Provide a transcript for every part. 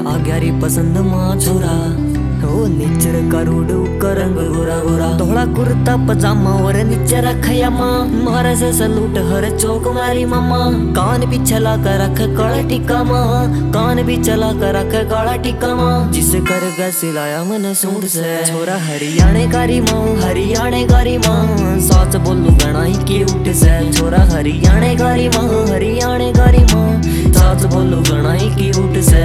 आग्यारी पसंद माँ छोरा ओ नीचर करोड़ू का रंग गोरा गोरा धोला कुर्ता पजामा और नीचे रखया माँ मारे से सलूट हर चौक मारी मामा कान भी चला कर रख काला टिक्का माँ कान भी चला कर रख काला टिक्का माँ जिसे कर गए सिलाया मन सूट से छोरा हरियाणे कारी माँ हरियाणे कारी माँ साच बोलू गणाई की उठ से छोरा हरियाणे कारी माँ हरियाणे कारी माँ साच बोलू गणाई की उठ से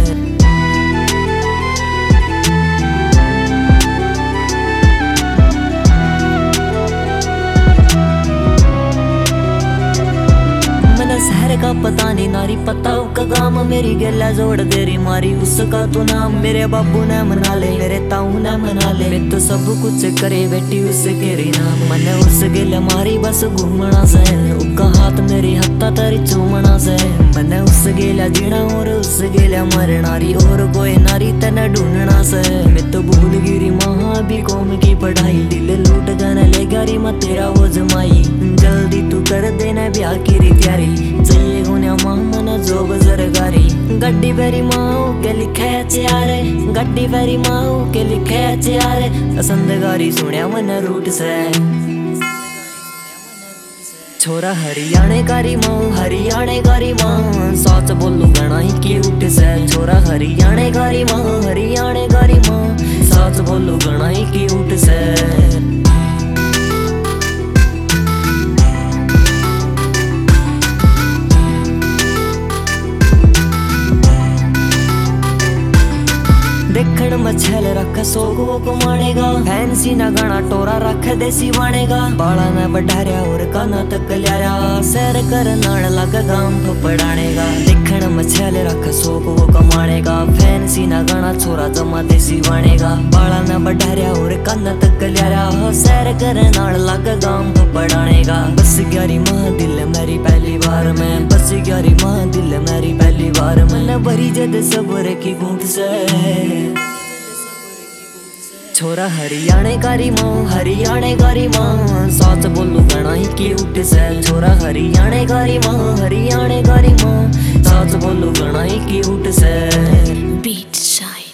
शहर का पता नहीं नारी पता का गाम मेरी गेला जोड़ देरी मारी उसका तो नाम मेरे बाबू ने मना ले मेरे ताऊ ने मना ले मैं तो सब कुछ करे बेटी उसके रे नाम मैंने उस गेला मारी बस घूमना से उका हाथ मेरी हत्ता तारी चूमना से मैंने उस गेला जीना और उस गेला मर नारी और कोई नारी तना ढूंढना से मैं तो भूल गिरी माँ भी कौम की पढ़ाई दिल लूट गाना ले गारी मैं तेरा वो जमाई जल्दी तू कर देना ब्याह की तैयारी चाहिए गुना माँ मना जो बजरगारी गड्डी बेरी माँ के लिखे चारे गड्डी बेरी माँ के लिखे चारे पसंद गारी सुनिया मन रूट से छोरा हरियाणे कारी माँ हरियाणे कारी माँ साच बोलू गणाई की उठ से छोरा हरियाणे कारी माँ हरियाणे कारी माँ साच बोलू गणाई की उठ से देखण मछल रख सोगो को मानेगा फैंसी ना गाना टोरा रख देसी बनेगा बाला न बढ़ाया और काना तक ल्यारा सैर कर नाड़ लग गाम पड़ानेगा देखण मछल रख सोगो को मानेगा फैंसी ना गाना छोरा जमा देसी बनेगा बाला न बढ़ाया और काना तक ल्यारा सैर कर नाड़ लग गाम पड़ानेगा बस ग्यारी माँ दिल मेरी पहली बार में बस ग्यारी माँ दिल मेरी पहली बार में भरी जद सबर की गूंथ से छोरा हरियाणे कारी माँ हरियाणे कारी माँ साच बोलू गणाई की उठ से छोरा हरियाणे कारी माँ हरियाणे कारी माँ साच बोलू गणाई की उठ से Beat Shine.